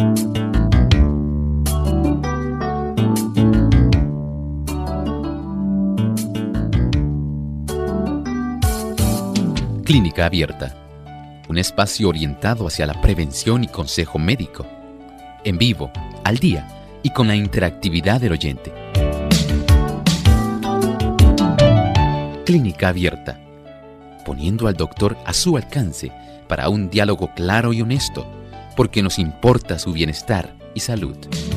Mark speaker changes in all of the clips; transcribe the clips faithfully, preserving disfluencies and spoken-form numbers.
Speaker 1: Clínica Abierta, un espacio orientado hacia la prevención y consejo médico, en vivo, al día y con la interactividad del oyente. Clínica Abierta, poniendo al doctor a su alcance para un diálogo claro y honesto, porque nos importa su bienestar y salud.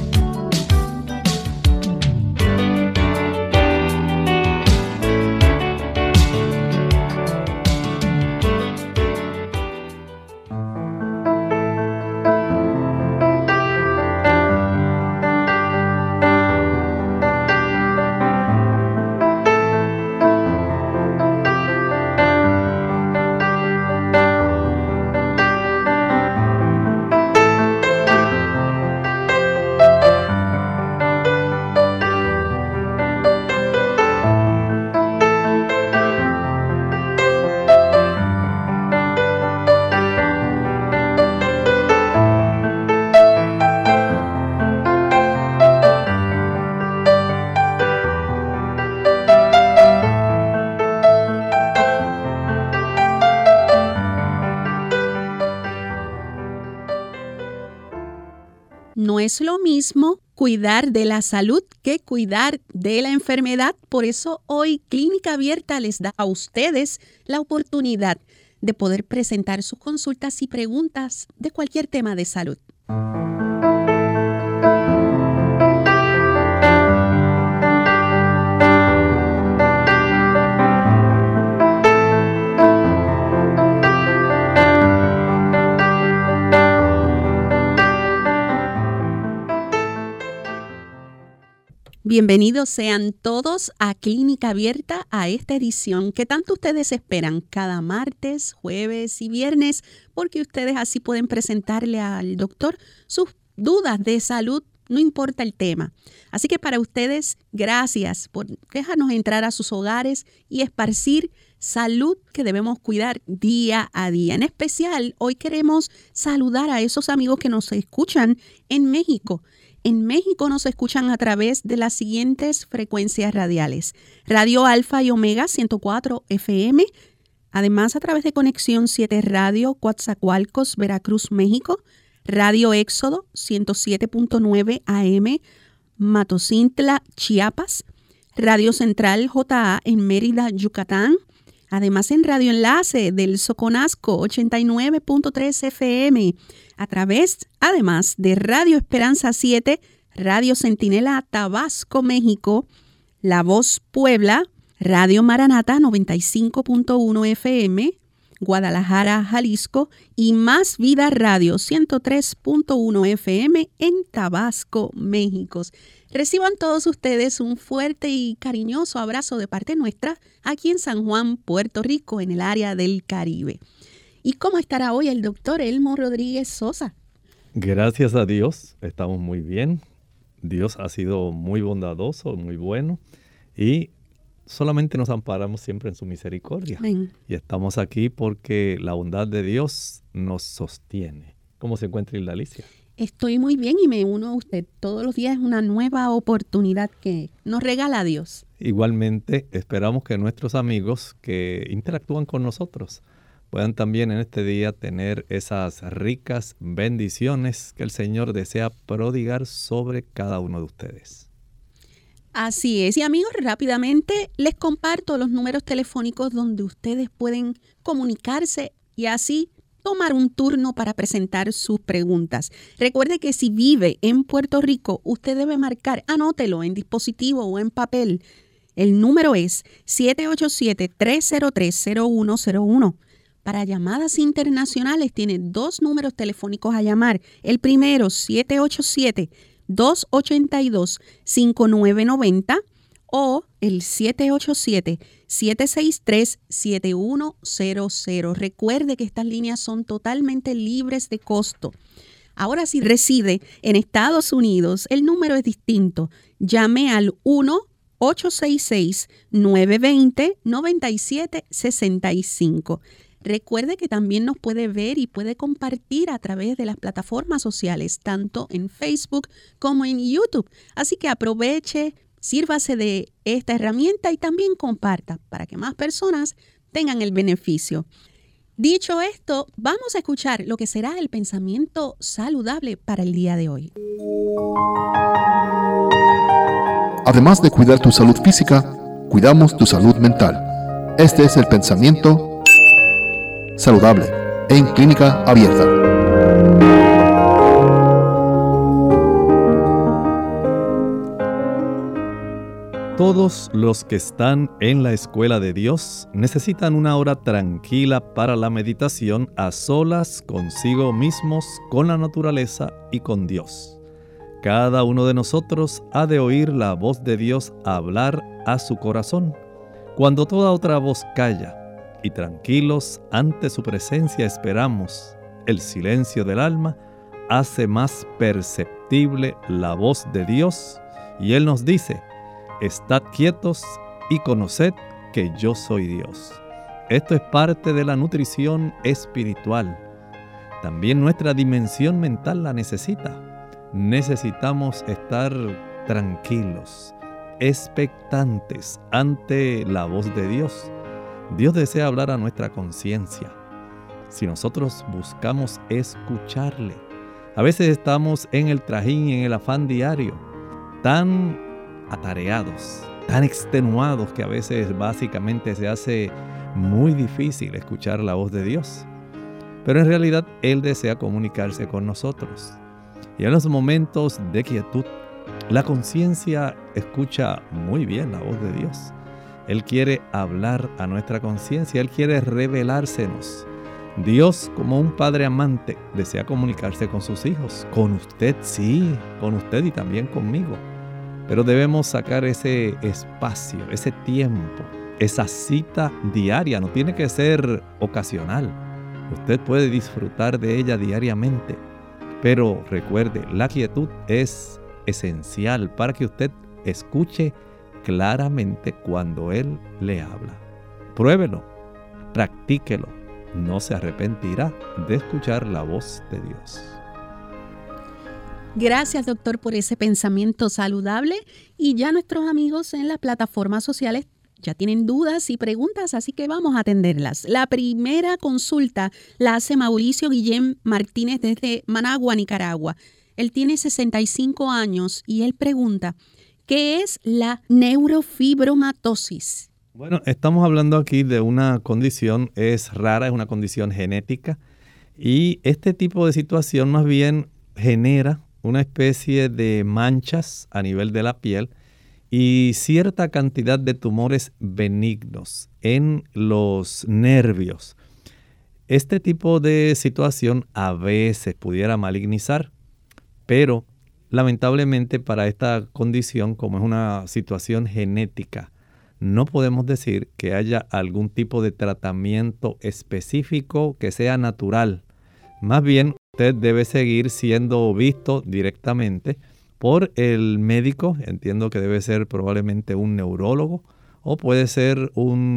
Speaker 2: No es lo mismo cuidar de la salud que cuidar de la enfermedad. Por eso hoy Clínica Abierta les da a ustedes la oportunidad de poder presentar sus consultas y preguntas de cualquier tema de salud. Bienvenidos sean todos a Clínica Abierta, a esta edición que tanto ustedes esperan cada martes, jueves y viernes, porque ustedes así pueden presentarle al doctor sus dudas de salud, no importa el tema. Así que para ustedes, gracias por dejarnos entrar a sus hogares y esparcir salud que debemos cuidar día a día. En especial, hoy queremos saludar a esos amigos que nos escuchan en México. En México nos escuchan a través de las siguientes frecuencias radiales: Radio Alfa y Omega ciento cuatro F M, además a través de Conexión siete Radio, Coatzacoalcos, Veracruz, México; Radio Éxodo ciento siete punto nueve A M, Matocintla, Chiapas; Radio Central J A en Mérida, Yucatán; además en Radio Enlace del Soconasco ochenta y nueve punto tres F M, a través, además, de Radio Esperanza siete, Radio Centinela Tabasco, México, La Voz Puebla, Radio Maranata noventa y cinco punto uno F M, Guadalajara, Jalisco, y Más Vida Radio ciento tres punto uno F M en Tabasco, México. Reciban todos ustedes un fuerte y cariñoso abrazo de parte nuestra aquí en San Juan, Puerto Rico, en el área del Caribe. ¿Y cómo estará hoy el doctor Elmo Rodríguez Sosa?
Speaker 3: Gracias a Dios, estamos muy bien. Dios ha sido muy bondadoso, muy bueno, y solamente nos amparamos siempre en su misericordia. Amén. Y estamos aquí porque la bondad de Dios nos sostiene. ¿Cómo se encuentra Hilda Alicia?
Speaker 2: Estoy muy bien y me uno a usted. Todos los días es una nueva oportunidad que nos regala Dios.
Speaker 3: Igualmente, esperamos que nuestros amigos que interactúan con nosotros puedan también en este día tener esas ricas bendiciones que el Señor desea prodigar sobre cada uno de ustedes.
Speaker 2: Así es. Y amigos, rápidamente les comparto los números telefónicos donde ustedes pueden comunicarse y así tomar un turno para presentar sus preguntas. Recuerde que si vive en Puerto Rico, usted debe marcar, anótelo en dispositivo o en papel. El número es siete ocho siete, tres cero tres, cero uno cero uno. Para llamadas internacionales tiene dos números telefónicos a llamar. El primero, siete ocho siete, dos ocho dos, cinco nueve nueve cero o el siete ocho siete, siete seis tres, siete uno cero cero. Recuerde que estas líneas son totalmente libres de costo. Ahora, si reside en Estados Unidos, el número es distinto. Llame al uno ocho seis seis, nueve dos cero, nueve siete seis cinco. Recuerde que también nos puede ver y puede compartir a través de las plataformas sociales, tanto en Facebook como en YouTube. Así que aproveche, sírvase de esta herramienta y también comparta para que más personas tengan el beneficio. Dicho esto, vamos a escuchar lo que será el pensamiento saludable para el día de hoy.
Speaker 4: Además de cuidar tu salud física, cuidamos tu salud mental. Este es el pensamiento saludable en Clínica Abierta.
Speaker 3: Todos los que están en la escuela de Dios necesitan una hora tranquila para la meditación a solas consigo mismos, con la naturaleza y con Dios. Cada uno de nosotros ha de oír la voz de Dios hablar a su corazón. Cuando toda otra voz calla y tranquilos ante su presencia esperamos, el silencio del alma hace más perceptible la voz de Dios y Él nos dice: estad quietos y conoced que yo soy Dios. Esto es parte de la nutrición espiritual. También nuestra dimensión mental la necesita. Necesitamos estar tranquilos, expectantes ante la voz de Dios. Dios desea hablar a nuestra conciencia. Si nosotros buscamos escucharle, a veces estamos en el trajín y en el afán diario, tan atareados, tan extenuados que a veces básicamente se hace muy difícil escuchar la voz de Dios. Pero en realidad Él desea comunicarse con nosotros. Y en los momentos de quietud, la conciencia escucha muy bien la voz de Dios. Él quiere hablar a nuestra conciencia, Él quiere revelársenos. Dios, como un padre amante, desea comunicarse con sus hijos. Con usted, sí, con usted y también conmigo. Pero debemos sacar ese espacio, ese tiempo, esa cita diaria. No tiene que ser ocasional. Usted puede disfrutar de ella diariamente. Pero recuerde, la quietud es esencial para que usted escuche claramente cuando Él le habla. Pruébelo, practíquelo. No se arrepentirá de escuchar la voz de Dios.
Speaker 2: Gracias, doctor, por ese pensamiento saludable. Y ya nuestros amigos en las plataformas sociales ya tienen dudas y preguntas, así que vamos a atenderlas. La primera consulta la hace Mauricio Guillén Martínez desde Managua, Nicaragua. Él tiene sesenta y cinco años y él pregunta: ¿qué es la neurofibromatosis?
Speaker 3: Bueno, estamos hablando aquí de una condición, es rara, es una condición genética, y este tipo de situación más bien genera una especie de manchas a nivel de la piel y cierta cantidad de tumores benignos en los nervios. Este tipo de situación a veces pudiera malignizar, pero lamentablemente para esta condición, como es una situación genética, no podemos decir que haya algún tipo de tratamiento específico que sea natural. Más bien, usted debe seguir siendo visto directamente por el médico. Entiendo que debe ser probablemente un neurólogo o puede ser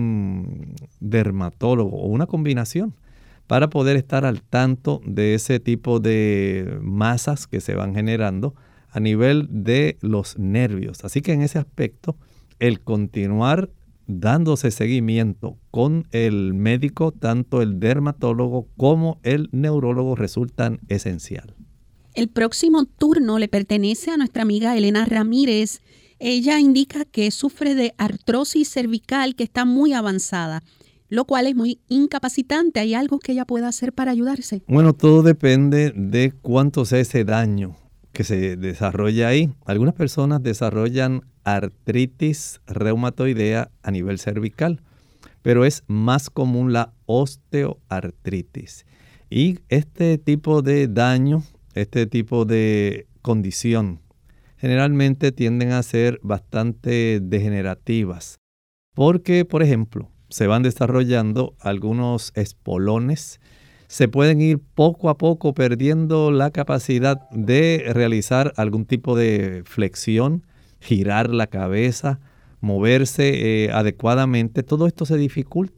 Speaker 3: un dermatólogo o una combinación para poder estar al tanto de ese tipo de masas que se van generando a nivel de los nervios. Así que en ese aspecto, el continuar dándose seguimiento con el médico, tanto el dermatólogo como el neurólogo, resultan esencial.
Speaker 2: El próximo turno le pertenece a nuestra amiga Elena Ramírez. Ella indica que sufre de artrosis cervical que está muy avanzada, lo cual es muy incapacitante. ¿Hay algo que ella pueda hacer para ayudarse?
Speaker 3: Bueno, todo depende de cuánto sea ese daño que se desarrolla ahí. Algunas personas desarrollan artritis reumatoidea a nivel cervical, pero es más común la osteoartritis. Y este tipo de daño, este tipo de condición, generalmente tienden a ser bastante degenerativas, porque, por ejemplo, se van desarrollando algunos espolones. Se pueden ir poco a poco perdiendo la capacidad de realizar algún tipo de flexión, girar la cabeza, moverse eh, adecuadamente. Todo esto se dificulta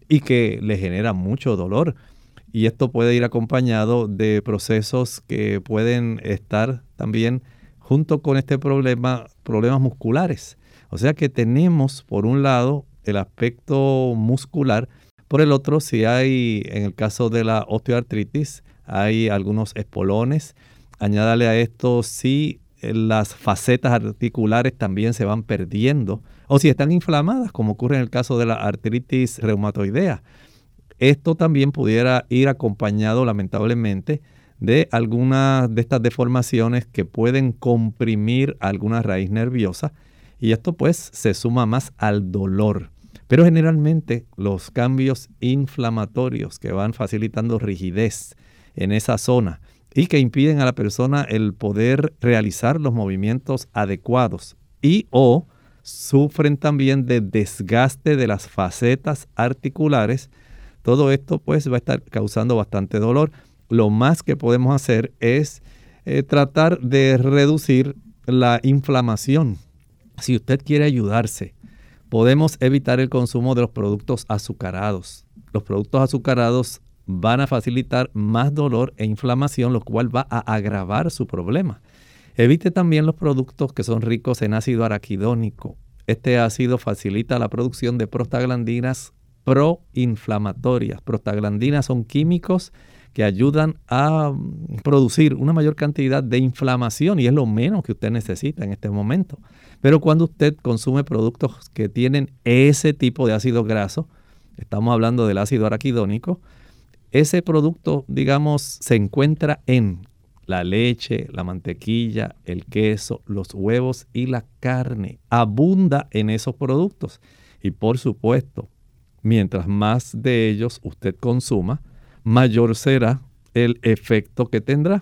Speaker 3: y que le genera mucho dolor. Y esto puede ir acompañado de procesos que pueden estar también junto con este problema, problemas musculares. O sea que tenemos por un lado el aspecto muscular, por el otro si hay, en el caso de la osteoartritis, hay algunos espolones. Añádale a esto si las facetas articulares también se van perdiendo o si están inflamadas, como ocurre en el caso de la artritis reumatoidea. Esto también pudiera ir acompañado, lamentablemente, de algunas de estas deformaciones que pueden comprimir alguna raíz nerviosa y esto pues se suma más al dolor. Pero generalmente los cambios inflamatorios que van facilitando rigidez en esa zona y que impiden a la persona el poder realizar los movimientos adecuados y o sufren también de desgaste de las facetas articulares, todo esto pues va a estar causando bastante dolor. Lo más que podemos hacer es eh, tratar de reducir la inflamación. Si usted quiere ayudarse, podemos evitar el consumo de los productos azucarados. Los productos azucarados van a facilitar más dolor e inflamación, lo cual va a agravar su problema. Evite también los productos que son ricos en ácido araquidónico. Este ácido facilita la producción de prostaglandinas proinflamatorias. Prostaglandinas son químicos que ayudan a producir una mayor cantidad de inflamación y es lo menos que usted necesita en este momento. Pero cuando usted consume productos que tienen ese tipo de ácido graso, estamos hablando del ácido araquidónico, ese producto, digamos, se encuentra en la leche, la mantequilla, el queso, los huevos y la carne. Abunda en esos productos. Y por supuesto, mientras más de ellos usted consuma, mayor será el efecto que tendrá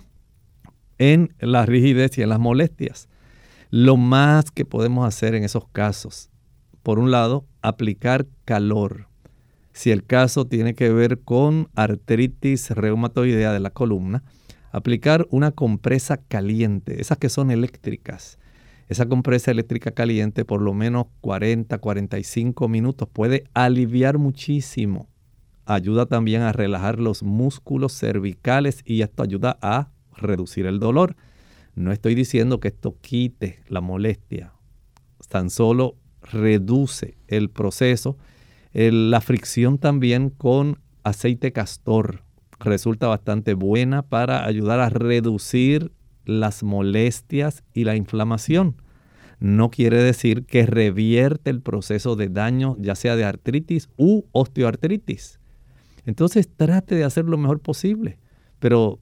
Speaker 3: en la rigidez y en las molestias. Lo más que podemos hacer en esos casos, por un lado, aplicar calor. Si el caso tiene que ver con artritis reumatoidea de la columna, aplicar una compresa caliente, esas que son eléctricas. Esa compresa eléctrica caliente por lo menos cuarenta a cuarenta y cinco minutos puede aliviar muchísimo. Ayuda también a relajar los músculos cervicales y esto ayuda a reducir el dolor. No estoy diciendo que esto quite la molestia, tan solo reduce el proceso. El, la fricción también con aceite castor resulta bastante buena para ayudar a reducir las molestias y la inflamación. No quiere decir que revierte el proceso de daño, ya sea de artritis u osteoartritis. Entonces trate de hacer lo mejor posible, pero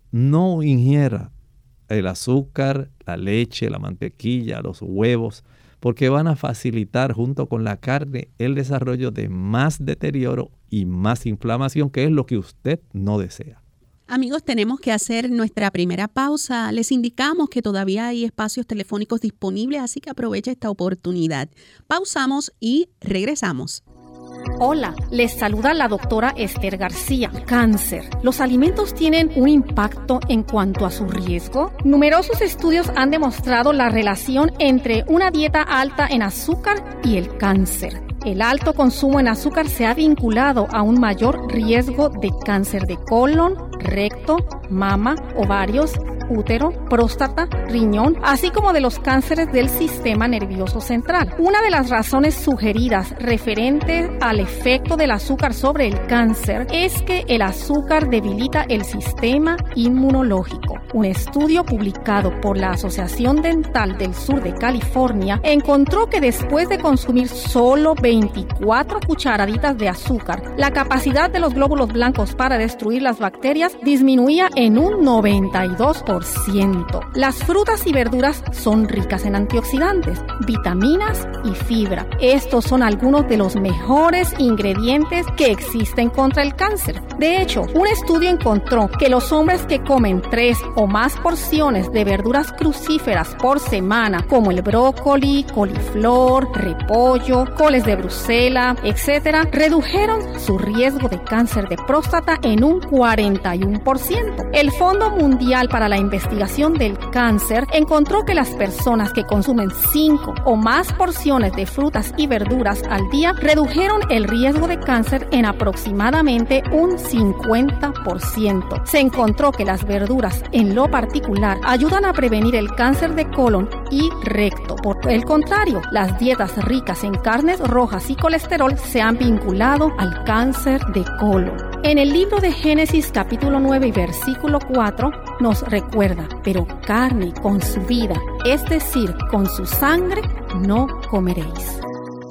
Speaker 3: no ingiera el azúcar, la leche, la mantequilla, los huevos, porque van a facilitar junto con la carne el desarrollo de más deterioro y más inflamación, que es lo que usted no desea.
Speaker 2: Amigos, tenemos que hacer nuestra primera pausa. Les indicamos que todavía hay espacios telefónicos disponibles, así que aproveche esta oportunidad. Pausamos y regresamos.
Speaker 5: Hola, les saluda la doctora Esther García. Cáncer. ¿Los alimentos tienen un impacto en cuanto a su riesgo? Numerosos estudios han demostrado la relación entre una dieta alta en azúcar y el cáncer. El alto consumo en azúcar se ha vinculado a un mayor riesgo de cáncer de colon, recto, mama, ovarios, útero, próstata, riñón, así como de los cánceres del sistema nervioso central. Una de las razones sugeridas referente al efecto del azúcar sobre el cáncer es que el azúcar debilita el sistema inmunológico. Un estudio publicado por la Asociación Dental del Sur de California encontró que después de consumir solo veinticuatro cucharaditas de azúcar, la capacidad de los glóbulos blancos para destruir las bacterias disminuía en un noventa y dos por ciento. Las frutas y verduras son ricas en antioxidantes, vitaminas y fibra. Estos son algunos de los mejores ingredientes que existen contra el cáncer. De hecho, un estudio encontró que los hombres que comen tres o más porciones de verduras crucíferas por semana, como el brócoli, coliflor, repollo, coles de Bruselas, etcétera, redujeron su riesgo de cáncer de próstata en un cuarenta y uno por ciento. El Fondo Mundial para la Investigación del Cáncer encontró que las personas que consumen cinco o más porciones de frutas y verduras al día redujeron el riesgo de cáncer en aproximadamente un cincuenta por ciento. Se encontró que las verduras, en lo particular, ayudan a prevenir el cáncer de colon y recto. Por el contrario, las dietas ricas en carnes rojas y colesterol se han vinculado al cáncer de colon. En el libro de Génesis capítulo nueve y versículo cuatro nos recuerda, pero carne con su vida, es decir, con su sangre, no comeréis.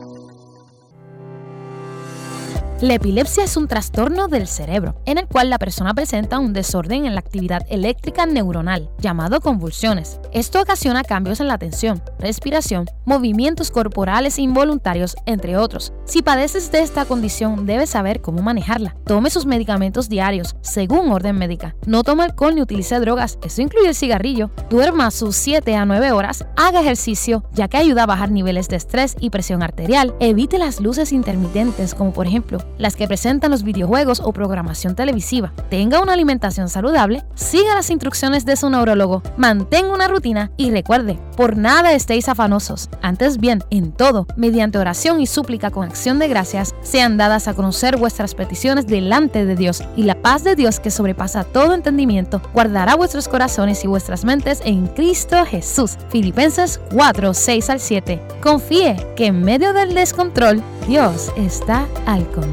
Speaker 6: La epilepsia es un trastorno del cerebro, en el cual la persona presenta un desorden en la actividad eléctrica neuronal, llamado convulsiones. Esto ocasiona cambios en la atención, respiración, movimientos corporales involuntarios, entre otros. Si padeces de esta condición, debes saber cómo manejarla. Tome sus medicamentos diarios, según orden médica. No tome alcohol ni utilice drogas, eso incluye el cigarrillo. Duerma sus siete a nueve horas, haga ejercicio, ya que ayuda a bajar niveles de estrés y presión arterial. Evite las luces intermitentes, como por ejemplo las que presentan los videojuegos o programación televisiva. Tenga una alimentación saludable, siga las instrucciones de su neurólogo, mantenga una rutina y recuerde, por nada estéis afanosos. Antes bien, en todo, mediante oración y súplica con acción de gracias, sean dadas a conocer vuestras peticiones delante de Dios, y la paz de Dios, que sobrepasa todo entendimiento, guardará vuestros corazones y vuestras mentes en Cristo Jesús. Filipenses cuatro, seis al siete. Confíe que en medio del descontrol, Dios está al control.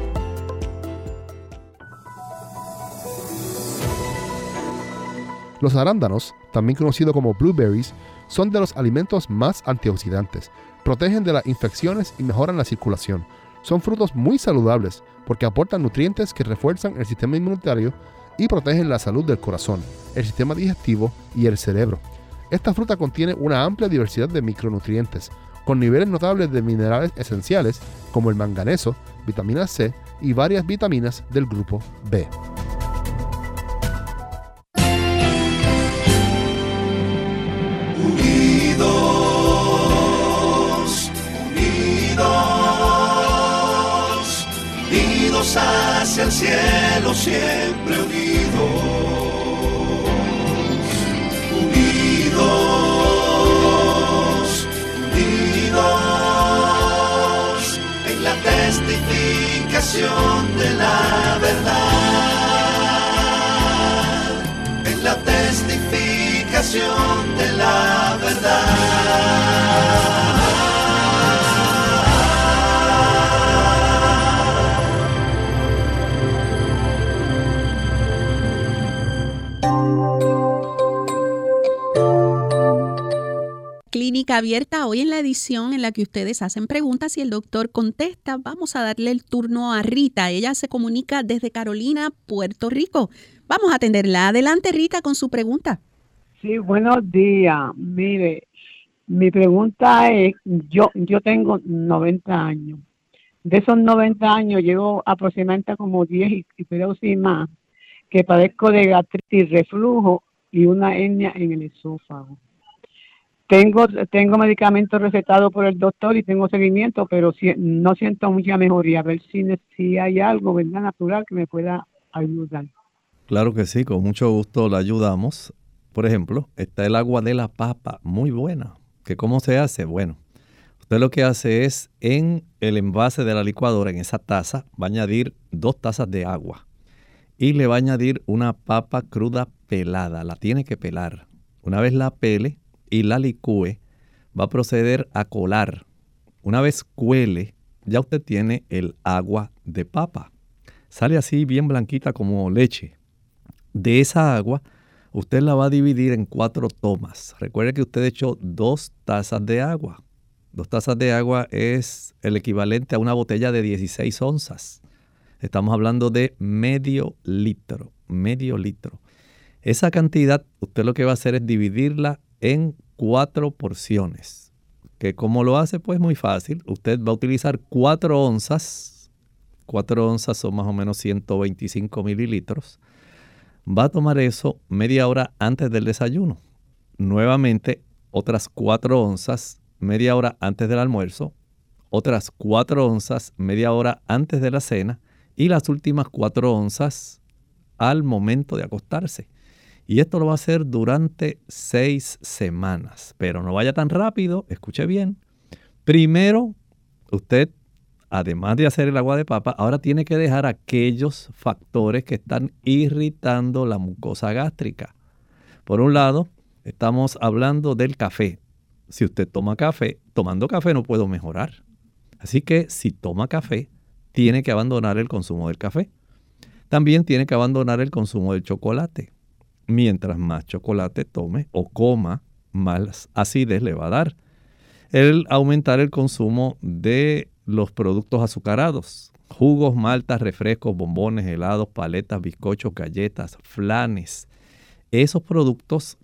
Speaker 4: Los arándanos, también conocidos como blueberries, son de los alimentos más antioxidantes. Protegen de las infecciones y mejoran la circulación. Son frutos muy saludables porque aportan nutrientes que refuerzan el sistema inmunitario y protegen la salud del corazón, el sistema digestivo y el cerebro. Esta fruta contiene una amplia diversidad de micronutrientes, con niveles notables de minerales esenciales como el manganeso, vitamina C y varias vitaminas del grupo B.
Speaker 7: Unidos, unidos, unidos hacia el cielo, siempre unidos, unidos, unidos, en la testificación de la verdad, en la testificación de la verdad.
Speaker 2: Clínica Abierta, hoy en la edición en la que ustedes hacen preguntas y el doctor contesta, vamos a darle el turno a Rita. Ella se comunica desde Carolina, Puerto Rico. Vamos a atenderla. Adelante, Rita, con su pregunta.
Speaker 8: Sí, buenos días. Mire, mi pregunta es, yo yo tengo noventa años. De esos noventa años llevo aproximadamente como diez y, y creo sí más, que padezco de gastritis, reflujo y una hernia en el esófago. Tengo tengo medicamentos recetados por el doctor y tengo seguimiento, pero si, no siento mucha mejoría. A ver si, si hay algo, ¿verdad?, natural que me pueda ayudar.
Speaker 3: Claro que sí, con mucho gusto la ayudamos. Por ejemplo, está el agua de la papa, muy buena. ¿Que cómo se hace? Bueno, usted lo que hace es, en el envase de la licuadora, en esa taza, va a añadir dos tazas de agua. Y le va a añadir una papa cruda pelada, la tiene que pelar. Una vez la pele y la licúe, va a proceder a colar. Una vez cuele, ya usted tiene el agua de papa. Sale así bien blanquita como leche. De esa agua, usted la va a dividir en cuatro tomas. Recuerde que usted echó dos tazas de agua. Dos tazas de agua es el equivalente a una botella de dieciséis onzas. Estamos hablando de medio litro, medio litro. Esa cantidad, usted lo que va a hacer es dividirla en cuatro porciones. ¿Que cómo lo hace? Pues muy fácil. Usted va a utilizar cuatro onzas. Cuatro onzas son más o menos ciento veinticinco mililitros. Va a tomar eso media hora antes del desayuno. Nuevamente, otras cuatro onzas media hora antes del almuerzo. Otras cuatro onzas media hora antes de la cena. Y las últimas cuatro onzas al momento de acostarse. Y esto lo va a hacer durante seis semanas. Pero no vaya tan rápido, escuche bien. Primero, usted, además de hacer el agua de papa, ahora tiene que dejar aquellos factores que están irritando la mucosa gástrica. Por un lado, estamos hablando del café. Si usted toma café, tomando café no puedo mejorar. Así que si toma café, tiene que abandonar el consumo del café. También tiene que abandonar el consumo del chocolate. Mientras más chocolate tome o coma, más acidez le va a dar. El aumentar el consumo de los productos azucarados, jugos, maltas, refrescos, bombones, helados, paletas, bizcochos, galletas, flanes. Esos productos,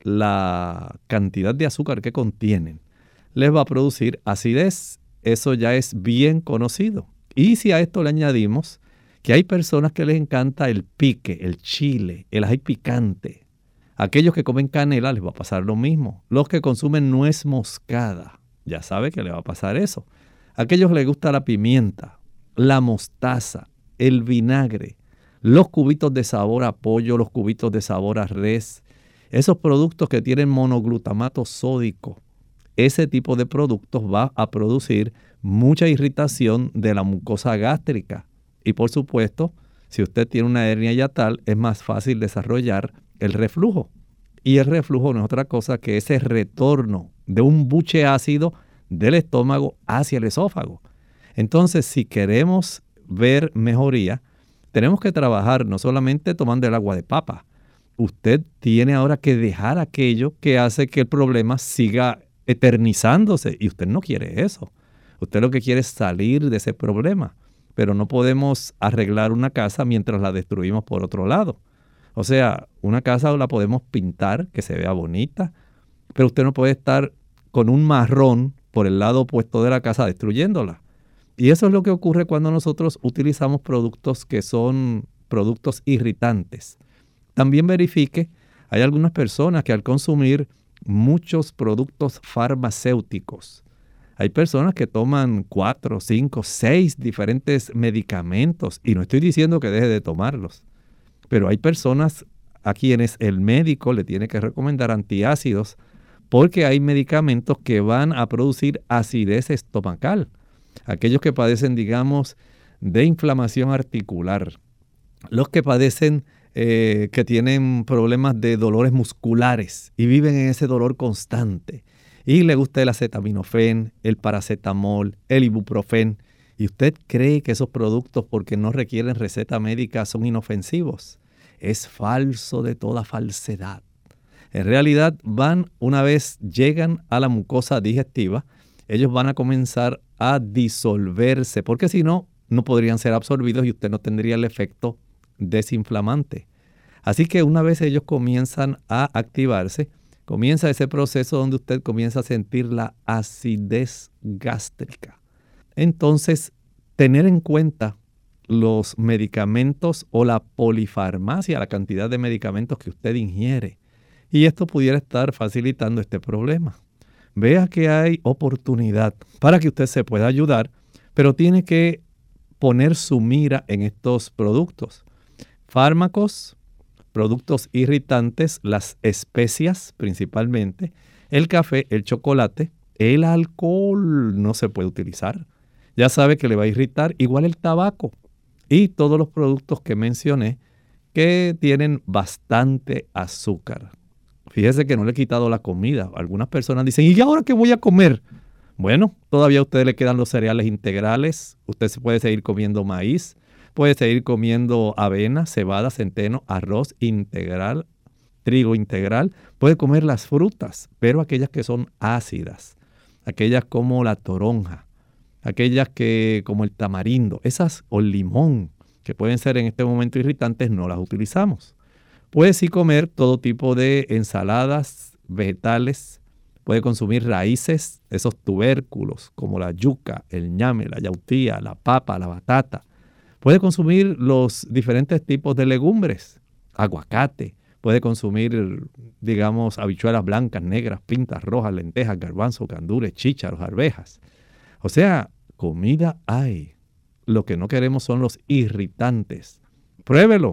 Speaker 3: la cantidad de azúcar que contienen, les va a producir acidez. Eso ya es bien conocido. Y si a esto le añadimos que hay personas que les encanta el pique, el chile, el ají picante, aquellos que comen canela les va a pasar lo mismo. Los que consumen nuez moscada, ya sabe que le va a pasar eso. Aquellos que les gusta la pimienta, la mostaza, el vinagre, los cubitos de sabor a pollo, los cubitos de sabor a res, esos productos que tienen monoglutamato sódico, ese tipo de productos va a producir mucha irritación de la mucosa gástrica. Y por supuesto, si usted tiene una hernia yatal, es más fácil desarrollar el reflujo. Y el reflujo no es otra cosa que ese retorno de un buche ácido del estómago hacia el esófago. Entonces, si queremos ver mejoría, tenemos que trabajar no solamente tomando el agua de papa. Usted tiene ahora que dejar aquello que hace que el problema siga eternizándose y usted no quiere eso. Usted lo que quiere es salir de ese problema, pero no podemos arreglar una casa mientras la destruimos por otro lado. O sea, una casa la podemos pintar que se vea bonita, pero usted no puede estar con un marrón por el lado opuesto de la casa destruyéndola. Y eso es lo que ocurre cuando nosotros utilizamos productos que son productos irritantes. También verifique, hay algunas personas que al consumir muchos productos farmacéuticos, hay personas que toman cuatro, cinco, seis diferentes medicamentos y no estoy diciendo que deje de tomarlos, pero hay personas a quienes el médico le tiene que recomendar antiácidos porque hay medicamentos que van a producir acidez estomacal. Aquellos que padecen, digamos, de inflamación articular, los que padecen, eh, que tienen problemas de dolores musculares y viven en ese dolor constante, y le gusta el acetaminofén, el paracetamol, el ibuprofén, y usted cree que esos productos, porque no requieren receta médica, son inofensivos. Es falso de toda falsedad. En realidad, van, una vez llegan a la mucosa digestiva, ellos van a comenzar a disolverse, porque si no, no podrían ser absorbidos y usted no tendría el efecto desinflamante. Así que una vez ellos comienzan a activarse, comienza ese proceso donde usted comienza a sentir la acidez gástrica. Entonces, tener en cuenta los medicamentos o la polifarmacia, la cantidad de medicamentos que usted ingiere. Y esto pudiera estar facilitando este problema. Vea que hay oportunidad para que usted se pueda ayudar, pero tiene que poner su mira en estos productos. Fármacos, productos irritantes, las especias principalmente, el café, el chocolate, el alcohol no se puede utilizar. Ya sabe que le va a irritar, igual el tabaco y todos los productos que mencioné que tienen bastante azúcar. Fíjese que no le he quitado la comida. Algunas personas dicen, ¿y ahora qué voy a comer? Bueno, todavía a usted le quedan los cereales integrales. Usted se puede seguir comiendo maíz, puede seguir comiendo avena, cebada, centeno, arroz integral, trigo integral. Puede comer las frutas, pero aquellas que son ácidas, aquellas como la toronja, aquellas que como el tamarindo, esas o el limón, que pueden ser en este momento irritantes, no las utilizamos. Puede sí comer todo tipo de ensaladas, vegetales, puede consumir raíces, esos tubérculos como la yuca, el ñame, la yautía, la papa, la batata. Puede consumir los diferentes tipos de legumbres, aguacate, puede consumir, digamos, habichuelas blancas, negras, pintas, rojas, lentejas, garbanzos, gandules, chícharos, arvejas. O sea, comida hay. Lo que no queremos son los irritantes. Pruébelo.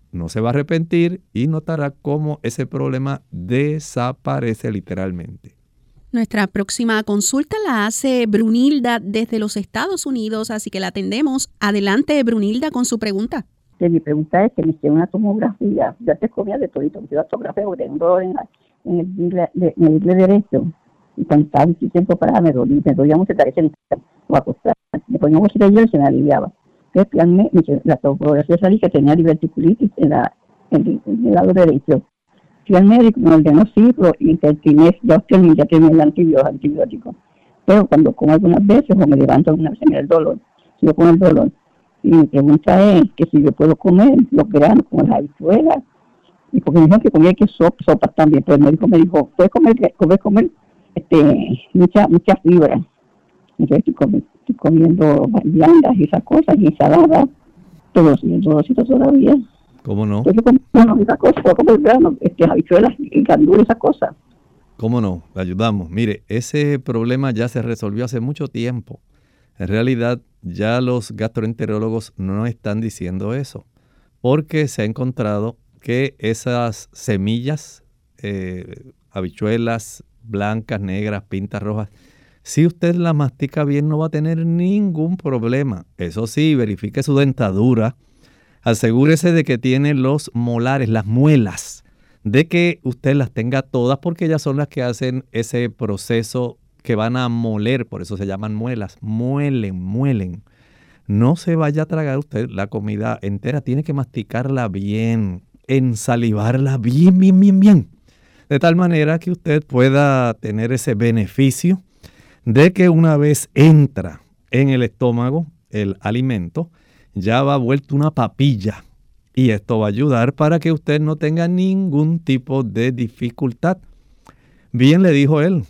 Speaker 3: no se va a arrepentir y notará cómo ese problema desaparece literalmente.
Speaker 2: Nuestra próxima consulta la hace Brunilda desde los Estados Unidos, así que la atendemos. Adelante, Brunilda, con su pregunta.
Speaker 9: Que mi pregunta es que me hicieron una tomografía. Yo antes comía de todito, me hicieron una tomografía porque tengo un dolor en, la, en, el, ingle, de, en el ingle derecho. Y cuando estaba mucho tiempo parada me dolía, me dolía mucho, tal vez o acostar. Me ponía un bolsito de hielo y se me aliviaba. Entonces, me, me, la tomografía salí que tenía diverticulitis en, la, en, en el lado derecho. Fui al médico, me ordenó ciclo y intertinés, ya usted ya tiene el antibiótico. Pero cuando como algunas veces o me levanto alguna vez me da el dolor, sigo con el dolor. Y mi pregunta es que si yo puedo comer los granos como las habichuelas, y porque me dijo que comía que sopa, sopas también, pero el médico me dijo, puedes comer, comer, comer este, mucha, mucha fibra. Entonces estoy, comi, estoy comiendo viandas y esas cosas, y ensaladas, todo eso todavía.
Speaker 3: ¿Cómo no?
Speaker 9: Yo como esas cosas, puedo comer granos, este, habichuelas y gandules, esas cosas.
Speaker 3: ¿Cómo no? Le ayudamos. Mire, ese problema ya se resolvió hace mucho tiempo. En realidad, ya los gastroenterólogos no están diciendo eso, porque se ha encontrado que esas semillas, eh, habichuelas blancas, negras, pintas rojas, si usted las mastica bien no va a tener ningún problema. Eso sí, verifique su dentadura, asegúrese de que tiene los molares, las muelas, de que usted las tenga todas porque ellas son las que hacen ese proceso que van a moler, por eso se llaman muelas, muelen, muelen. No se vaya a tragar usted la comida entera, tiene que masticarla bien, ensalivarla bien, bien, bien, bien, de tal manera que usted pueda tener ese beneficio de que una vez entra en el estómago el alimento, ya va vuelto una papilla. Y esto va a ayudar para que usted no tenga ningún tipo de dificultad. Bien le dijo él,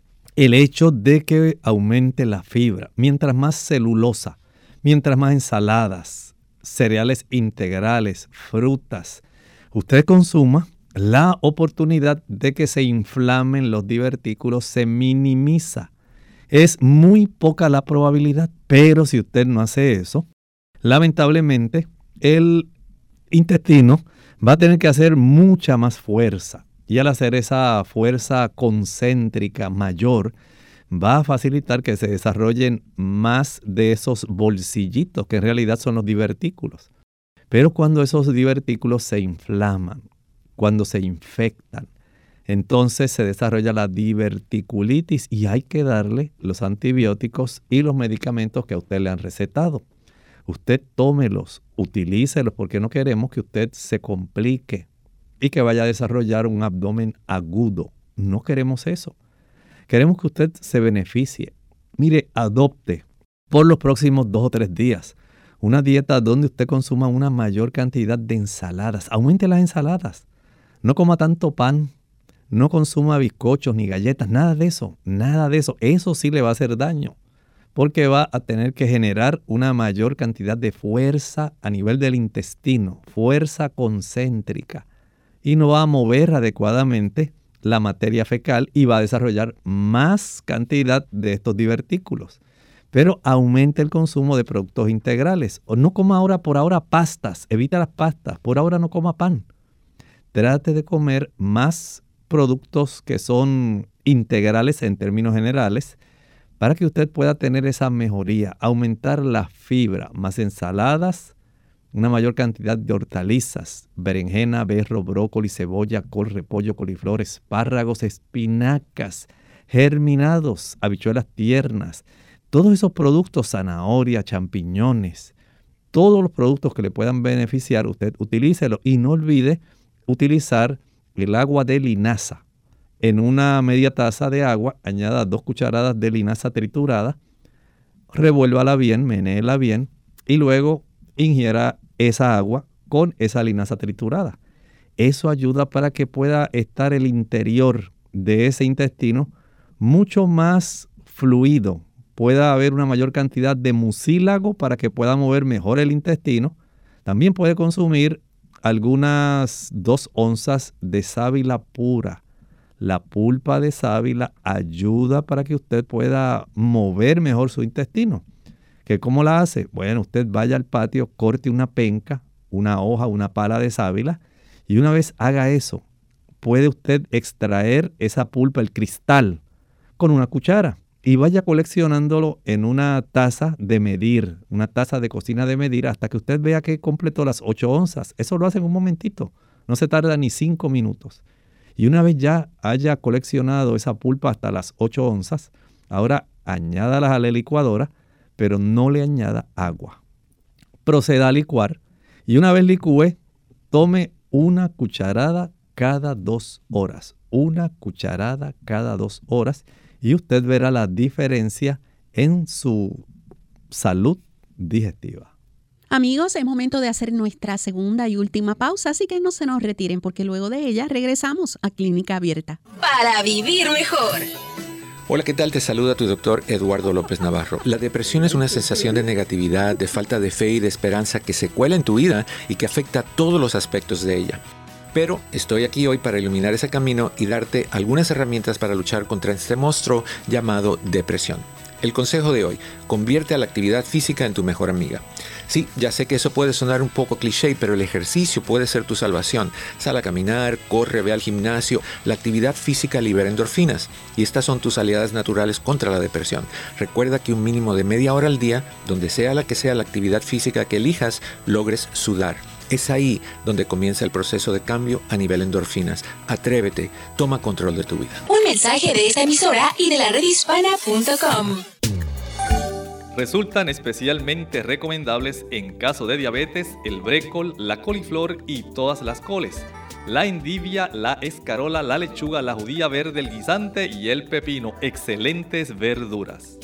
Speaker 3: el hecho de que aumente la fibra, mientras más celulosa, mientras más ensaladas, cereales integrales, frutas, usted consuma, la oportunidad de que se inflamen los divertículos se minimiza. Es muy poca la probabilidad, pero si usted no hace eso, lamentablemente el intestino va a tener que hacer mucha más fuerza. Y al hacer esa fuerza concéntrica mayor, va a facilitar que se desarrollen más de esos bolsillitos, que en realidad son los divertículos. Pero cuando esos divertículos se inflaman, cuando se infectan, entonces se desarrolla la diverticulitis y hay que darle los antibióticos y los medicamentos que a usted le han recetado. Usted tómelos, utilícelos, porque no queremos que usted se complique y que vaya a desarrollar un abdomen agudo. No queremos eso. Queremos que usted se beneficie. Mire, adopte por los próximos dos o tres días una dieta donde usted consuma una mayor cantidad de ensaladas. Aumente las ensaladas. No coma tanto pan. No consuma bizcochos ni galletas. Nada de eso. Nada de eso. Eso sí le va a hacer daño, porque va a tener que generar una mayor cantidad de fuerza a nivel del intestino, fuerza concéntrica, y no va a mover adecuadamente la materia fecal y va a desarrollar más cantidad de estos divertículos. Pero aumente el consumo de productos integrales. O no coma ahora por ahora pastas, evita las pastas, por ahora no coma pan. Trate de comer más productos que son integrales en términos generales, para que usted pueda tener esa mejoría, aumentar la fibra, más ensaladas, una mayor cantidad de hortalizas, berenjena, berro, brócoli, cebolla, col, repollo, coliflor, espárragos, espinacas, germinados, habichuelas tiernas, todos esos productos, zanahoria, champiñones, todos los productos que le puedan beneficiar, usted utilícelo y no olvide utilizar el agua de linaza. En una media taza de agua, añada dos cucharadas de linaza triturada, revuélvala bien, menéela bien y luego ingiera esa agua con esa linaza triturada. Eso ayuda para que pueda estar el interior de ese intestino mucho más fluido. Pueda haber una mayor cantidad de mucílago para que pueda mover mejor el intestino. También puede consumir algunas dos onzas de sábila pura. La pulpa de sábila ayuda para que usted pueda mover mejor su intestino. ¿Que cómo la hace? Bueno, usted vaya al patio, corte una penca, una hoja, una pala de sábila, y una vez haga eso, puede usted extraer esa pulpa, el cristal, con una cuchara y vaya coleccionándolo en una taza de medir, una taza de cocina de medir, hasta que usted vea que completó las ocho onzas. Eso lo hace en un momentito, no se tarda ni cinco minutos. Y una vez ya haya coleccionado esa pulpa hasta las ocho onzas, ahora añádalas a la licuadora, pero no le añada agua. Proceda a licuar y una vez licúe, tome una cucharada cada dos horas. Una cucharada cada dos horas y usted verá la diferencia en su salud digestiva.
Speaker 2: Amigos, es momento de hacer nuestra segunda y última pausa, así que no se nos retiren porque luego de ella regresamos a Clínica Abierta.
Speaker 10: Para vivir mejor.
Speaker 11: Hola, ¿qué tal? Te saluda tu doctor Eduardo López Navarro. La depresión es una sensación de negatividad, de falta de fe y de esperanza que se cuela en tu vida y que afecta todos los aspectos de ella. Pero estoy aquí hoy para iluminar ese camino y darte algunas herramientas para luchar contra este monstruo llamado depresión. El consejo de hoy: convierte a la actividad física en tu mejor amiga. Sí, ya sé que eso puede sonar un poco cliché, pero el ejercicio puede ser tu salvación. Sal a caminar, corre, ve al gimnasio. La actividad física libera endorfinas y estas son tus aliadas naturales contra la depresión. Recuerda que un mínimo de media hora al día, donde sea la que sea la actividad física que elijas, logres sudar. Es ahí donde comienza el proceso de cambio a nivel endorfinas. Atrévete, toma control de tu vida.
Speaker 10: Un mensaje de esta emisora y de la red hispana punto com.
Speaker 12: Resultan especialmente recomendables en caso de diabetes el brécol, la coliflor y todas las coles, la endivia, la escarola, la lechuga, la judía verde, el guisante y el pepino. Excelentes verduras.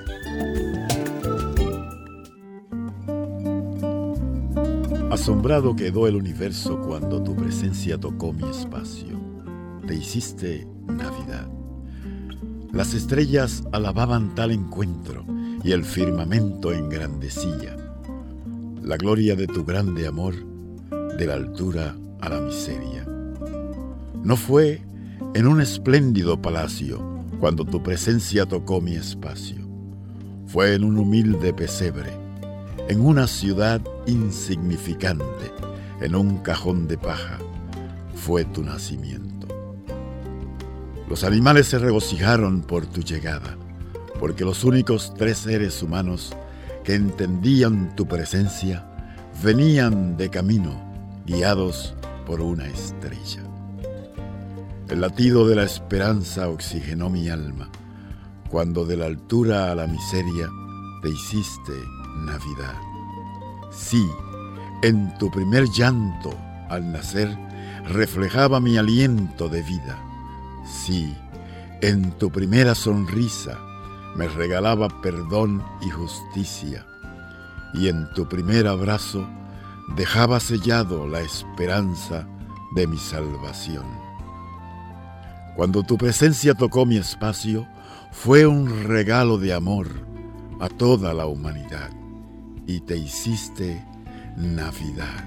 Speaker 13: Asombrado quedó el universo cuando tu presencia tocó mi espacio. Te hiciste Navidad. Las estrellas alababan tal encuentro y el firmamento engrandecía la gloria de tu grande amor, de la altura a la miseria. No fue en un espléndido palacio cuando tu presencia tocó mi espacio. Fue en un humilde pesebre, en una ciudad insignificante, en un cajón de paja, fue tu nacimiento. Los animales se regocijaron por tu llegada, porque los únicos tres seres humanos que entendían tu presencia venían de camino, guiados por una estrella. El latido de la esperanza oxigenó mi alma, cuando de la altura a la miseria te hiciste Navidad. Sí, en tu primer llanto al nacer reflejaba mi aliento de vida. Sí, en tu primera sonrisa me regalaba perdón y justicia. Y en tu primer abrazo dejaba sellado la esperanza de mi salvación. Cuando tu presencia tocó mi espacio, fue un regalo de amor a toda la humanidad. Y te hiciste Navidad.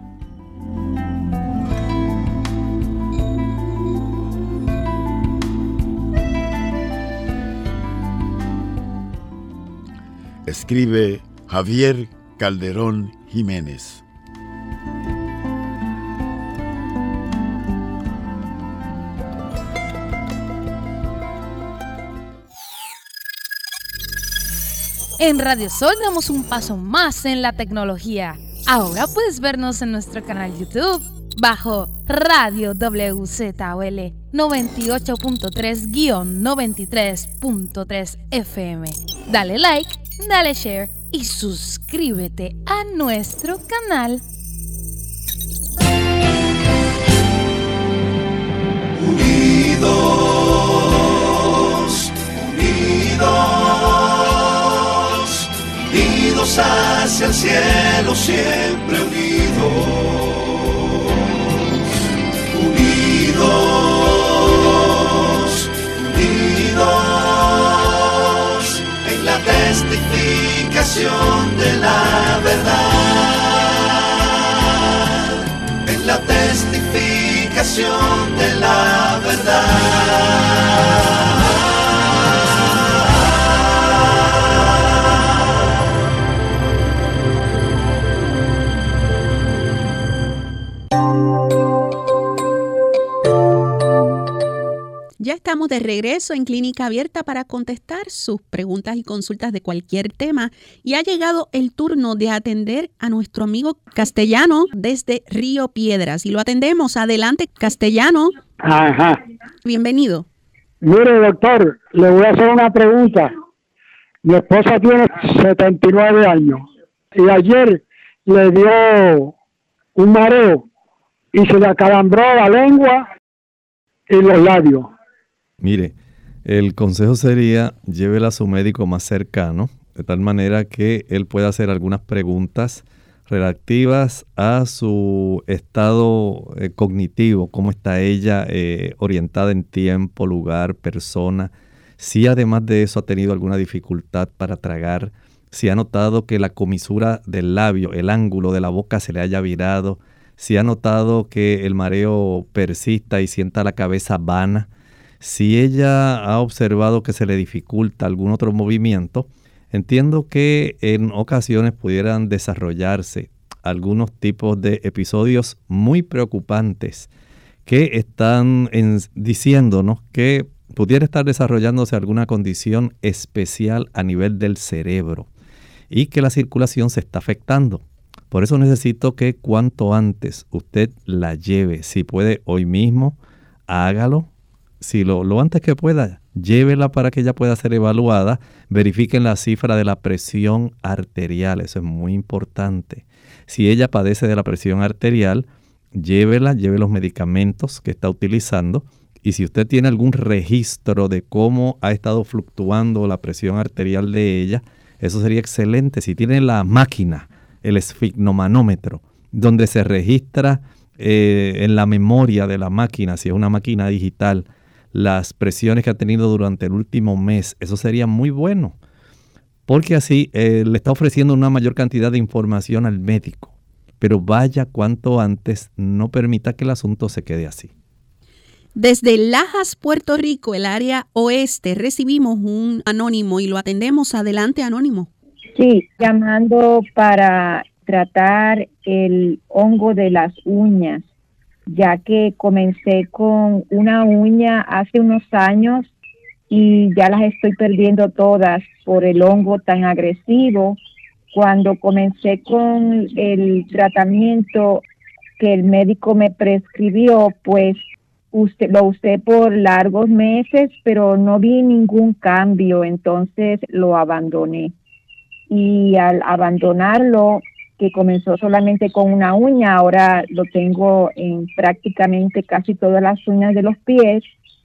Speaker 13: Escribe Javier Calderón Jiménez.
Speaker 6: En Radio Sol damos un paso más en la tecnología. Ahora puedes vernos en nuestro canal YouTube bajo Radio W Z O L noventa y ocho punto tres guión noventa y tres punto tres F M. Dale like, dale share y suscríbete a nuestro canal.
Speaker 7: Unidos, unidos, unidos hacia el cielo, siempre unidos, unidos, unidos, en la testificación de la verdad, en la testificación de la verdad.
Speaker 2: Ya estamos de regreso en Clínica Abierta para contestar sus preguntas y consultas de cualquier tema. Y ha llegado el turno de atender a nuestro amigo Castellano desde Río Piedras. Y lo atendemos. Adelante, Castellano.
Speaker 14: Ajá.
Speaker 2: Bienvenido.
Speaker 14: Mire, doctor, le voy a hacer una pregunta. Mi esposa tiene setenta y nueve años y ayer le dio un mareo y se le acalambró la lengua y los labios.
Speaker 3: Mire, el consejo sería llévela a su médico más cercano, de tal manera que él pueda hacer algunas preguntas relativas a su estado eh, cognitivo, cómo está ella eh, orientada en tiempo, lugar, persona. Si además de eso ha tenido alguna dificultad para tragar, si ha notado que la comisura del labio, el ángulo de la boca se le haya virado, si ha notado que el mareo persista y sienta la cabeza vana, si ella ha observado que se le dificulta algún otro movimiento, entiendo que en ocasiones pudieran desarrollarse algunos tipos de episodios muy preocupantes que están en, diciéndonos que pudiera estar desarrollándose alguna condición especial a nivel del cerebro y que la circulación se está afectando. Por eso necesito que cuanto antes usted la lleve. Si puede hoy mismo, hágalo. Si lo, lo antes que pueda, llévela para que ella pueda ser evaluada. Verifiquen la cifra de la presión arterial. Eso es muy importante. Si ella padece de la presión arterial, llévela, lleve los medicamentos que está utilizando. Y si usted tiene algún registro de cómo ha estado fluctuando la presión arterial de ella, eso sería excelente. Si tiene la máquina, el esfigmomanómetro, donde se registra eh, en la memoria de la máquina, si es una máquina digital, las presiones que ha tenido durante el último mes, eso sería muy bueno, porque así eh, le está ofreciendo una mayor cantidad de información al médico. Pero vaya cuanto antes, no permita que el asunto se quede así.
Speaker 2: Desde Lajas, Puerto Rico, el área oeste, recibimos un anónimo y lo atendemos. Adelante, anónimo.
Speaker 15: Sí, llamando para tratar el hongo de las uñas, ya que comencé con una uña hace unos años y ya las estoy perdiendo todas por el hongo tan agresivo. Cuando comencé con el tratamiento que el médico me prescribió, pues usted, lo usé por largos meses, pero no vi ningún cambio, entonces lo abandoné. Y al abandonarlo, que comenzó solamente con una uña, ahora lo tengo en prácticamente casi todas las uñas de los pies.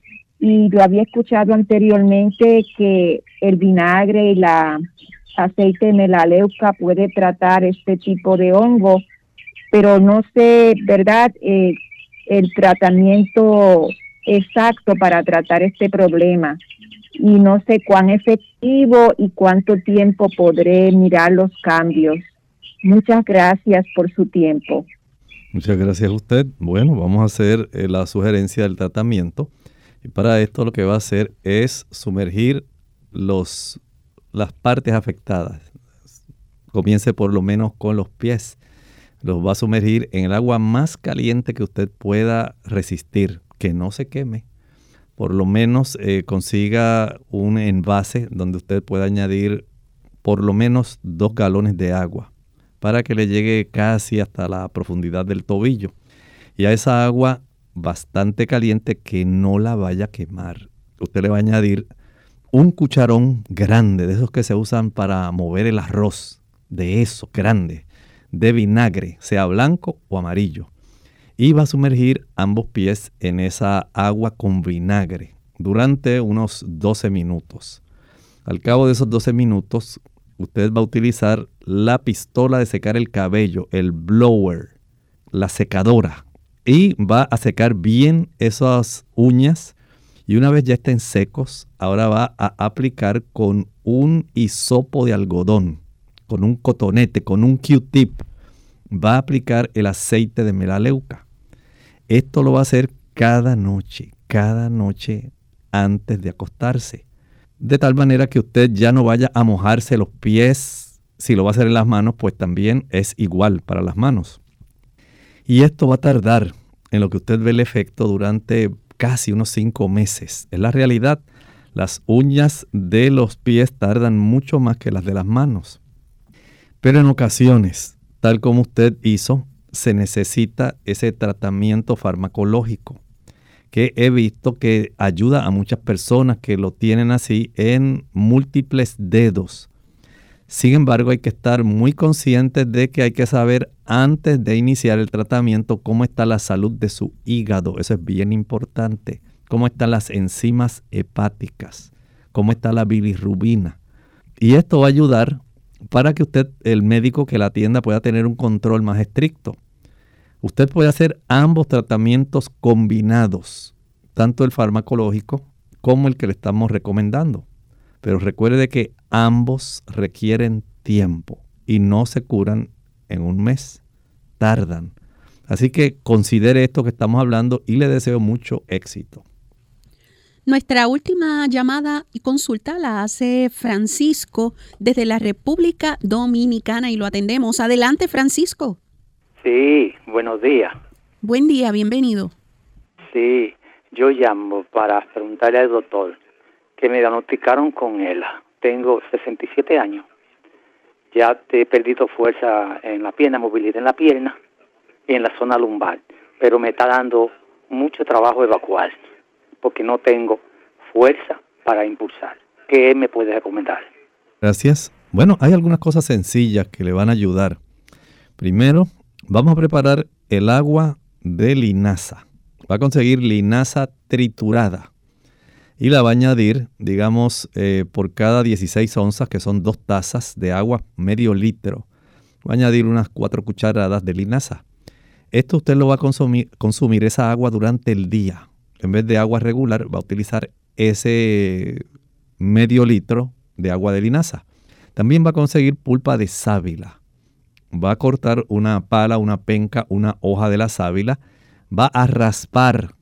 Speaker 15: Y yo había escuchado anteriormente que el vinagre y la aceite de melaleuca puede tratar este tipo de hongo, pero no sé, ¿verdad?, eh, el tratamiento exacto para tratar este problema. Y no sé cuán efectivo y cuánto tiempo podré mirar los cambios. Muchas gracias por su tiempo.
Speaker 3: Muchas gracias a usted. Bueno, vamos a hacer eh, la sugerencia del tratamiento. Y para esto lo que va a hacer es sumergir los, las partes afectadas. Comience por lo menos con los pies. Los va a sumergir en el agua más caliente que usted pueda resistir, que no se queme. Por lo menos eh, consiga un envase donde usted pueda añadir por lo menos dos galones de agua para que le llegue casi hasta la profundidad del tobillo. Y a esa agua bastante caliente, que no la vaya a quemar, usted le va a añadir un cucharón grande, de esos que se usan para mover el arroz, de eso, grande, de vinagre, sea blanco o amarillo. Y va a sumergir ambos pies en esa agua con vinagre durante unos doce minutos. Al cabo de esos doce minutos, usted va a utilizar la pistola de secar el cabello, el blower, la secadora, y va a secar bien esas uñas. Y una vez ya estén secos, ahora va a aplicar con un hisopo de algodón, con un cotonete, con un Q-tip, va a aplicar el aceite de melaleuca. Esto lo va a hacer cada noche, cada noche antes de acostarse. De tal manera que usted ya no vaya a mojarse los pies. Si lo va a hacer en las manos, pues también es igual para las manos. Y esto va a tardar, en lo que usted ve el efecto, durante casi unos cinco meses. Es la realidad. Las uñas de los pies tardan mucho más que las de las manos. Pero en ocasiones, tal como usted hizo, se necesita ese tratamiento farmacológico, que he visto que ayuda a muchas personas que lo tienen así en múltiples dedos. Sin embargo, hay que estar muy conscientes de que hay que saber antes de iniciar el tratamiento cómo está la salud de su hígado. Eso es bien importante. Cómo están las enzimas hepáticas, cómo está la bilirrubina. Y esto va a ayudar para que usted, el médico que la atienda, pueda tener un control más estricto. Usted puede hacer ambos tratamientos combinados, tanto el farmacológico como el que le estamos recomendando. Pero recuerde que ambos requieren tiempo y no se curan en un mes, tardan. Así que considere esto que estamos hablando y le deseo mucho éxito.
Speaker 2: Nuestra última llamada y consulta la hace Francisco desde la República Dominicana y lo atendemos. Adelante, Francisco.
Speaker 16: Sí, buenos días.
Speaker 2: Buen día, bienvenido.
Speaker 16: Sí, yo llamo para preguntarle al doctor que me diagnosticaron con ELA. Tengo sesenta y siete años. Ya he perdido fuerza en la pierna, movilidad en la pierna y en la zona lumbar. Pero me está dando mucho trabajo evacuar porque no tengo fuerza para impulsar. ¿Qué me puede recomendar?
Speaker 3: Gracias. Bueno, hay algunas cosas sencillas que le van a ayudar. Primero, vamos a preparar el agua de linaza. Va a conseguir linaza triturada y la va a añadir, digamos, eh, por cada dieciséis onzas, que son dos tazas de agua, medio litro. Va a añadir unas cuatro cucharadas de linaza. Esto usted lo va a consumir, consumir esa agua durante el día. En vez de agua regular, va a utilizar ese medio litro de agua de linaza. También va a conseguir pulpa de sábila. Va a cortar una pala, una penca, una hoja de la sábila. Va a raspar.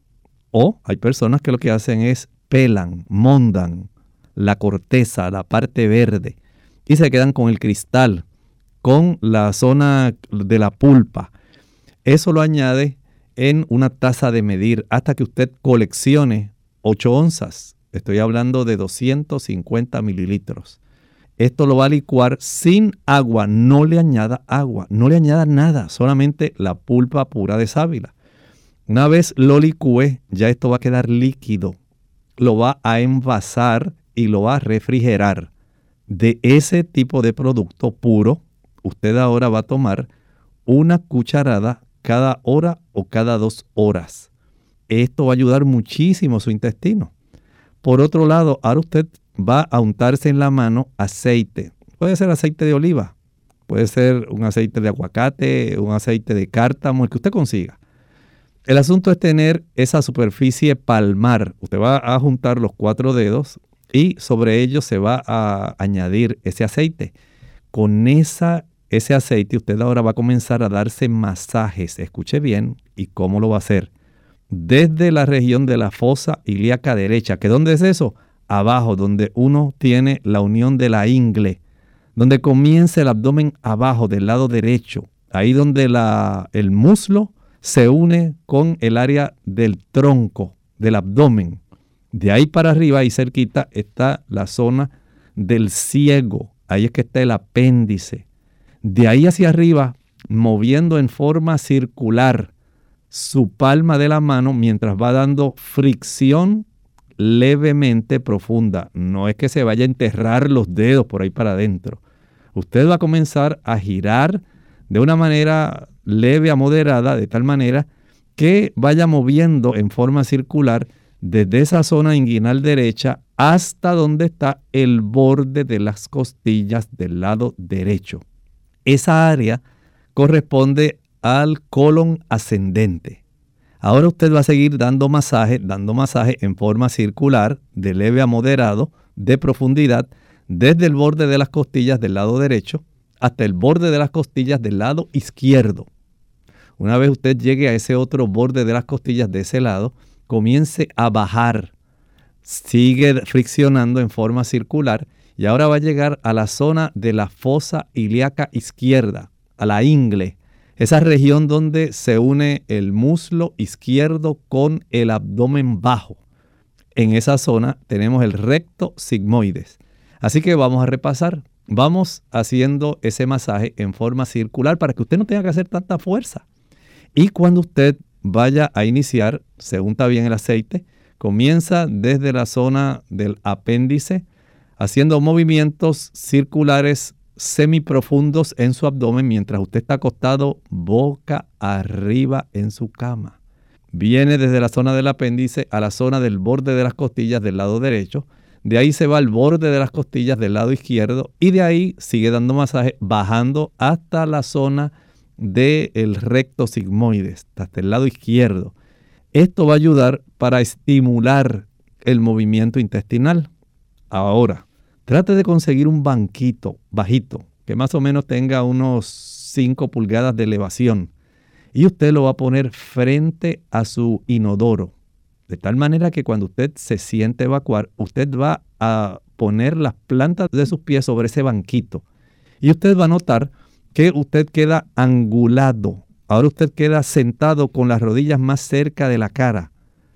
Speaker 3: O hay personas que lo que hacen es pelan, mondan la corteza, la parte verde. Y se quedan con el cristal, con la zona de la pulpa. Eso lo añade en una taza de medir hasta que usted coleccione ocho onzas. Estoy hablando de doscientos cincuenta mililitros. Esto lo va a licuar sin agua. No le añada agua, no le añada nada, solamente la pulpa pura de sábila. Una vez lo licúe, ya esto va a quedar líquido. Lo va a envasar y lo va a refrigerar. De ese tipo de producto puro, usted ahora va a tomar una cucharada cada hora o cada dos horas. Esto va a ayudar muchísimo a su intestino. Por otro lado, ahora usted va a untarse en la mano aceite. Puede ser aceite de oliva, puede ser un aceite de aguacate, un aceite de cártamo, el que usted consiga. El asunto es tener esa superficie palmar. Usted va a juntar los cuatro dedos y sobre ellos se va a añadir ese aceite. Con esa Ese aceite usted ahora va a comenzar a darse masajes. Escuche bien y cómo lo va a hacer. Desde la región de la fosa ilíaca derecha. ¿Que dónde es eso? Abajo, donde uno tiene la unión de la ingle. Donde comienza el abdomen abajo, del lado derecho. Ahí donde la, el muslo se une con el área del tronco, del abdomen. De ahí para arriba, ahí cerquita, está la zona del ciego. Ahí es que está el apéndice. De ahí hacia arriba, moviendo en forma circular su palma de la mano mientras va dando fricción levemente profunda. No es que se vaya a enterrar los dedos por ahí para adentro. Usted va a comenzar a girar de una manera leve a moderada, de tal manera que vaya moviendo en forma circular desde esa zona inguinal derecha hasta donde está el borde de las costillas del lado derecho. Esa área corresponde al colon ascendente. Ahora usted va a seguir dando masaje, dando masaje en forma circular, de leve a moderado, de profundidad, desde el borde de las costillas del lado derecho hasta el borde de las costillas del lado izquierdo. Una vez usted llegue a ese otro borde de las costillas de ese lado, comience a bajar. Sigue friccionando en forma circular. Y ahora va a llegar a la zona de la fosa ilíaca izquierda, a la ingle. esa región donde se une el muslo izquierdo con el abdomen bajo. En esa zona tenemos el recto sigmoides. Así que vamos a repasar. Vamos haciendo ese masaje en forma circular para que usted no tenga que hacer tanta fuerza. Y cuando usted vaya a iniciar, se unta bien el aceite, comienza desde la zona del apéndice, haciendo movimientos circulares semiprofundos en su abdomen mientras usted está acostado boca arriba en su cama. Viene desde la zona del apéndice a la zona del borde de las costillas del lado derecho. De ahí se va al borde de las costillas del lado izquierdo y de ahí sigue dando masaje bajando hasta la zona del recto sigmoides, hasta el lado izquierdo. Esto va a ayudar para estimular el movimiento intestinal. Ahora, trate de conseguir un banquito bajito que más o menos tenga unos cinco pulgadas de elevación y usted lo va a poner frente a su inodoro. De tal manera que cuando usted se siente evacuar, usted va a poner las plantas de sus pies sobre ese banquito. Y usted va a notar que usted queda angulado. Ahora usted queda sentado con las rodillas más cerca de la cara.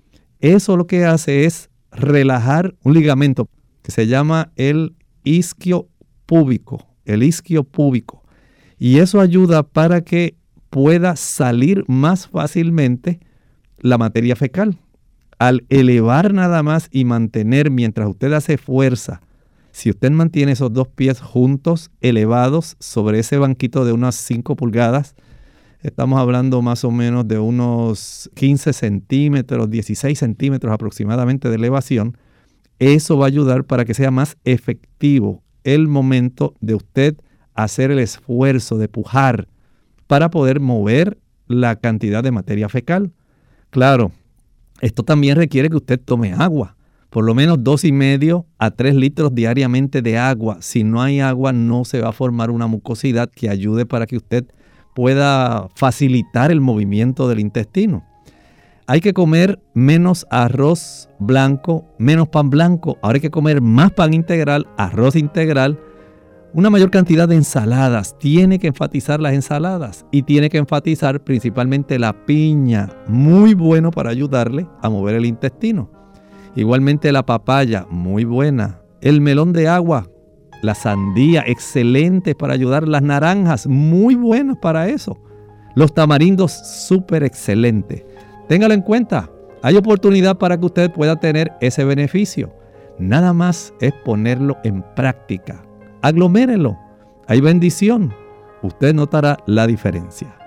Speaker 3: Eso lo que hace es relajar un ligamento que se llama el isquio púbico. El isquio púbico. Y eso ayuda para que pueda salir más fácilmente la materia fecal. Al elevar nada más y mantener mientras usted hace fuerza, si usted mantiene esos dos pies juntos, elevados sobre ese banquito de unas cinco pulgadas, estamos hablando más o menos de unos quince centímetros, dieciséis centímetros aproximadamente de elevación, eso va a ayudar para que sea más efectivo el momento de usted hacer el esfuerzo de pujar para poder mover la cantidad de materia fecal. Claro, esto también requiere que usted tome agua, por lo menos dos y medio a tres litros diariamente de agua. Si no hay agua, no se va a formar una mucosidad que ayude para que usted pueda facilitar el movimiento del intestino. Hay que comer menos arroz blanco, menos pan blanco. Ahora hay que comer más pan integral, arroz integral, una mayor cantidad de ensaladas. Tiene que enfatizar las ensaladas y tiene que enfatizar principalmente la piña. Muy bueno para ayudarle a mover el intestino. Igualmente la papaya, muy buena. El melón de agua, la sandía, excelente para ayudar. Las naranjas, muy buenas para eso. Los tamarindos, súper excelentes. Téngalo en cuenta. Hay oportunidad para que usted pueda tener ese beneficio. Nada más es ponerlo en práctica. Aglomérelo. Hay bendición. Usted notará la diferencia.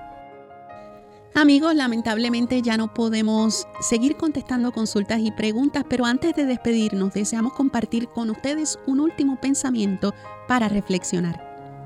Speaker 2: Amigos, lamentablemente ya no podemos seguir contestando consultas y preguntas, pero antes de despedirnos deseamos compartir con ustedes un último pensamiento para reflexionar.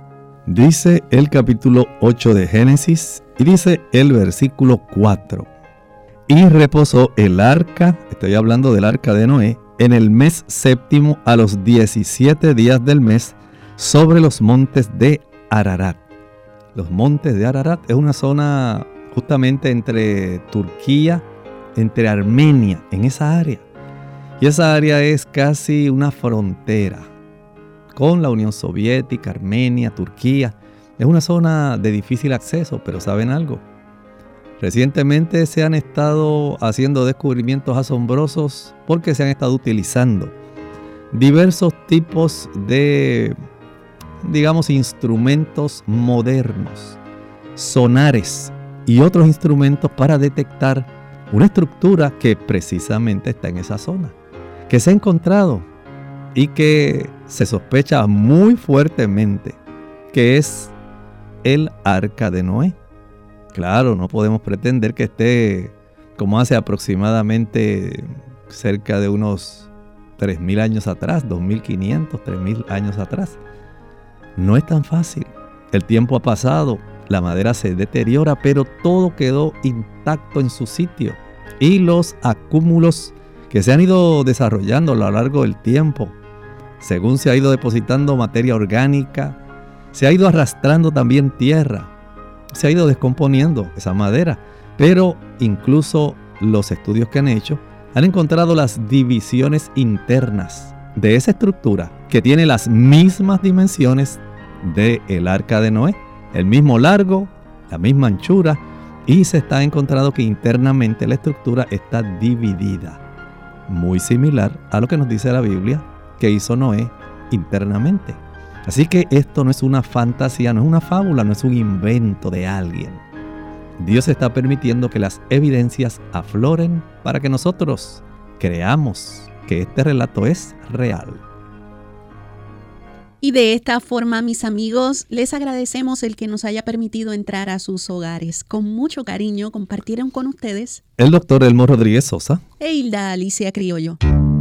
Speaker 3: Dice el capítulo ocho de Génesis y dice el versículo cuatro. Y reposó el arca, estoy hablando del arca de Noé, en el mes séptimo a los diecisiete días del mes, sobre los montes de Ararat. Los montes de Ararat es una zona justamente entre Turquía, entre Armenia, en esa área. Y esa área es casi una frontera con la Unión Soviética, Armenia, Turquía. Es una zona de difícil acceso, pero ¿saben algo? Recientemente se han estado haciendo descubrimientos asombrosos porque se han estado utilizando diversos tipos de, digamos, instrumentos modernos, sonares y otros instrumentos para detectar una estructura que precisamente está en esa zona, que se ha encontrado y que se sospecha muy fuertemente que es el Arca de Noé. Claro, no podemos pretender que esté como hace aproximadamente cerca de unos tres mil años atrás, dos mil quinientos, tres mil años atrás. No es tan fácil. El tiempo ha pasado, la madera se deteriora, pero todo quedó intacto en su sitio. Y los acúmulos que se han ido desarrollando a lo largo del tiempo, según se ha ido depositando materia orgánica, se ha ido arrastrando también tierra, se ha ido descomponiendo esa madera. Pero incluso los estudios que han hecho han encontrado las divisiones internas de esa estructura que tiene las mismas dimensiones del Arca de Noé. El mismo largo, la misma anchura, y se está encontrando que internamente la estructura está dividida, muy similar a lo que nos dice la Biblia que hizo Noé internamente. Así que esto no es una fantasía, no es una fábula, no es un invento de alguien. Dios está permitiendo que las evidencias afloren para que nosotros creamos que este relato es real.
Speaker 2: Y de esta forma, mis amigos, les agradecemos el que nos haya permitido entrar a sus hogares. Con mucho cariño compartieron con ustedes
Speaker 3: el doctor Elmo Rodríguez Sosa
Speaker 2: e Hilda Alicia Criollo.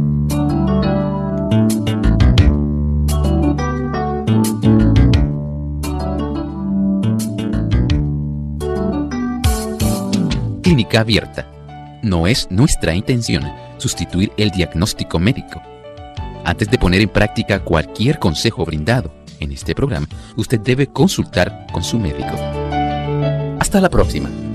Speaker 1: Clínica Abierta. No es nuestra intención sustituir el diagnóstico médico. Antes de poner en práctica cualquier consejo brindado en este programa, usted debe consultar con su médico. Hasta la próxima.